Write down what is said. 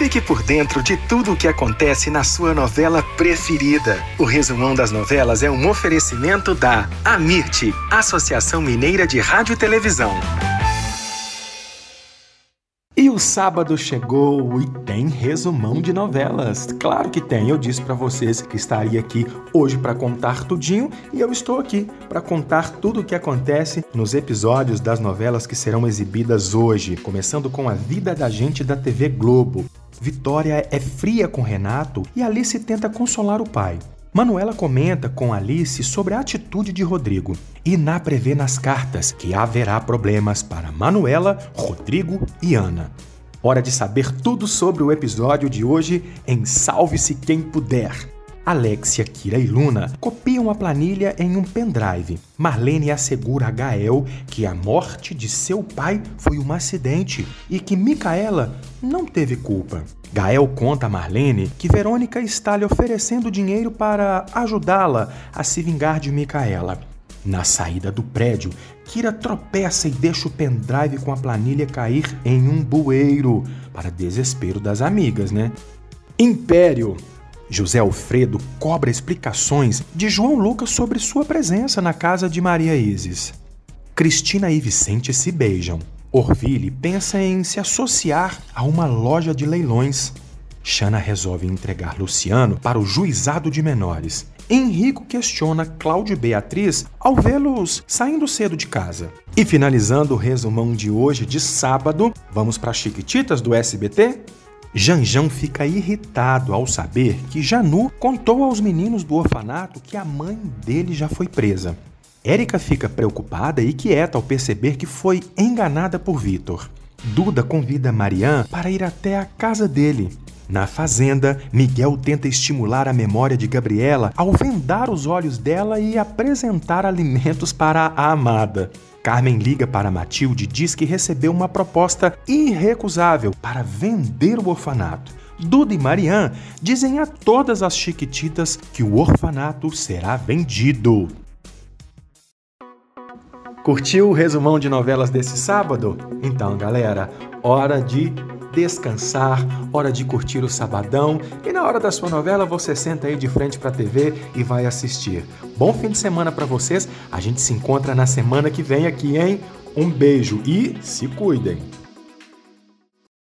Fique por dentro de tudo o que acontece na sua novela preferida. O Resumão das Novelas é um oferecimento da AMIRT, Associação Mineira de Rádio e Televisão. E o sábado chegou e tem resumão de novelas. Claro que tem, eu disse pra vocês que estaria aqui hoje pra contar tudinho e eu estou aqui pra contar tudo o que acontece nos episódios das novelas que serão exibidas hoje, começando com A Vida da Gente da TV Globo. Vitória é fria com Renato e Alice tenta consolar o pai. Manuela comenta com Alice sobre a atitude de Rodrigo. Iná prevê nas cartas que haverá problemas para Manuela, Rodrigo e Ana. Hora de saber tudo sobre o episódio de hoje em Salve-se Quem Puder. Alexia, Kira e Luna copiam a planilha em um pendrive. Marlene assegura a Gael que a morte de seu pai foi um acidente e que Micaela não teve culpa. Gael conta a Marlene que Verônica está lhe oferecendo dinheiro para ajudá-la a se vingar de Micaela. Na saída do prédio, Kira tropeça e deixa o pendrive com a planilha cair em um bueiro, para desespero das amigas, né? Império. José Alfredo cobra explicações de João Lucas sobre sua presença na casa de Maria Isis. Cristina e Vicente se beijam. Orville pensa em se associar a uma loja de leilões. Xana resolve entregar Luciano para o juizado de menores. Henrico questiona Cláudio e Beatriz ao vê-los saindo cedo de casa. E finalizando o resumão de hoje, de sábado, vamos para as Chiquititas do SBT? Janjão fica irritado ao saber que Janu contou aos meninos do orfanato que a mãe dele já foi presa. Érica fica preocupada e quieta ao perceber que foi enganada por Vitor. Duda convida Marianne para ir até a casa dele. Na fazenda, Miguel tenta estimular a memória de Gabriela ao vendar os olhos dela e apresentar alimentos para a amada. Carmen liga para Matilde e diz que recebeu uma proposta irrecusável para vender o orfanato. Duda e Marianne dizem a todas as Chiquititas que o orfanato será vendido. Curtiu o resumão de novelas desse sábado? Então, galera, hora de descansar, hora de curtir o sabadão e na hora da sua novela você senta aí de frente para a TV e vai assistir. Bom fim de semana para vocês, a gente se encontra na semana que vem aqui, hein? Um beijo e se cuidem!